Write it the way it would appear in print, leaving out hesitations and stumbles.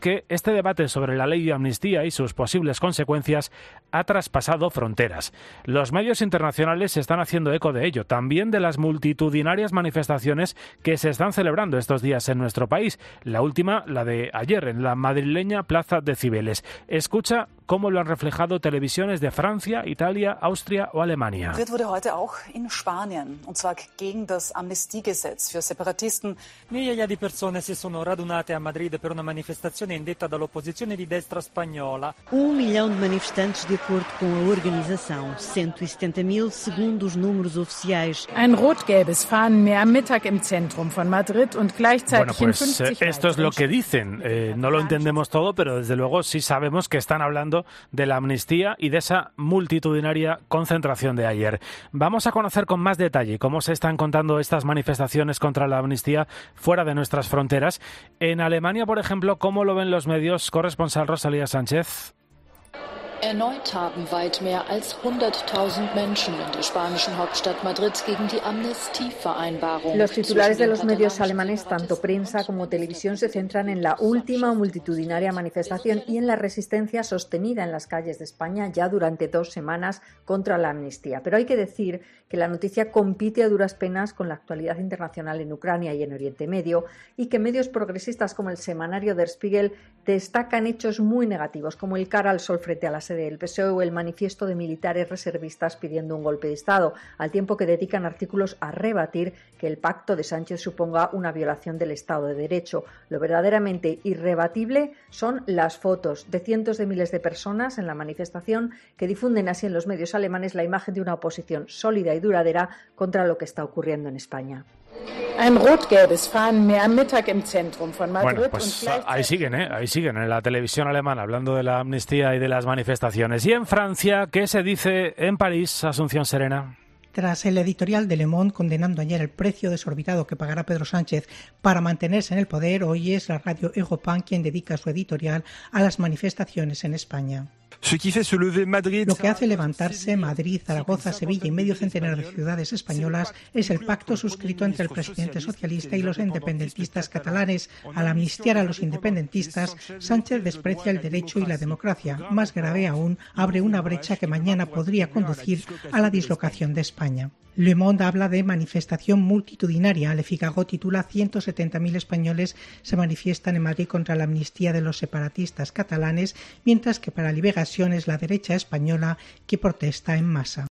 que este debate sobre la ley de amnistía y sus posibles consecuencias ha traspasado fronteras. Los medios internacionales se están haciendo eco de ello, también de las multitudinarias manifestaciones que se están celebrando estos días en nuestro país. La última, la de ayer, en la madrileña Plaza de Cibeles. Escucha cómo lo han reflejado televisiones de Francia, Italia, Austria o Alemania. Wurde heute auch in Spanien, und zwar gegen das Amnestiegesetz für Separatisten. Migliaia di persone si sono radunate a Madrid per una manifestazione indetta dall'opposizione di destra spagnola. 1 milhão de manifestantes de acordo com a organização, 170.000 segundo os números oficiais. Ein rot-gelbes Fahnenmeer am Mittag im Zentrum von Madrid und gleichzeitig bueno, pues, in 50 esto es lo que dicen. No lo entendemos todo, pero desde luego sí sabemos que están hablando de la amnistía y de esa multitudinaria concentración de ayer. Vamos a conocer con más detalle cómo se están contando estas manifestaciones contra la amnistía fuera de nuestras fronteras. En Alemania, por ejemplo, ¿cómo lo ven los medios? Corresponsal Rosalía Sánchez. Erneut haben weit mehr als 100.000 Menschen in der spanischen Hauptstadt Madrid gegen die Amnestievereinbarung. Los titulares de los medios alemanes, tanto prensa como televisión, se centran en la última multitudinaria manifestación y en la resistencia sostenida en las calles de España ya durante 2 semanas contra la amnistía. Pero hay que decir que la noticia compite a duras penas con la actualidad internacional en Ucrania y en Oriente Medio, y que medios progresistas como el semanario Der Spiegel destacan hechos muy negativos, como el cara al sol frente a la sede del PSOE o el manifiesto de militares reservistas pidiendo un golpe de Estado, al tiempo que dedican artículos a rebatir que el pacto de Sánchez suponga una violación del Estado de Derecho. Lo verdaderamente irrebatible son las fotos de cientos de miles de personas en la manifestación, que difunden así en los medios alemanes la imagen de una oposición sólida y duradera contra lo que está ocurriendo en España. Ein rot-gelbes Fahnenmeer am Mittag im Zentrum von Madrid. Bueno, pues ahí siguen en la televisión alemana hablando de la amnistía y de las manifestaciones. Y en Francia, ¿qué se dice en París, Asunción Serena? Tras el editorial de Le Monde condenando ayer el precio desorbitado que pagará Pedro Sánchez para mantenerse en el poder, hoy es la radio Europan quien dedica su editorial a las manifestaciones en España. Lo que hace levantarse Madrid, Zaragoza, Sevilla y medio centenar de ciudades españolas es el pacto suscrito entre el presidente socialista y los independentistas catalanes. Al amnistiar a los independentistas, Sánchez desprecia el derecho y la democracia. Más grave aún, abre una brecha que mañana podría conducir a la dislocación de España. Le Monde habla de manifestación multitudinaria. Le Figaro titula 170.000 españoles se manifiestan en Madrid contra la amnistía de los separatistas catalanes, mientras que para Liberación es la derecha española que protesta en masa.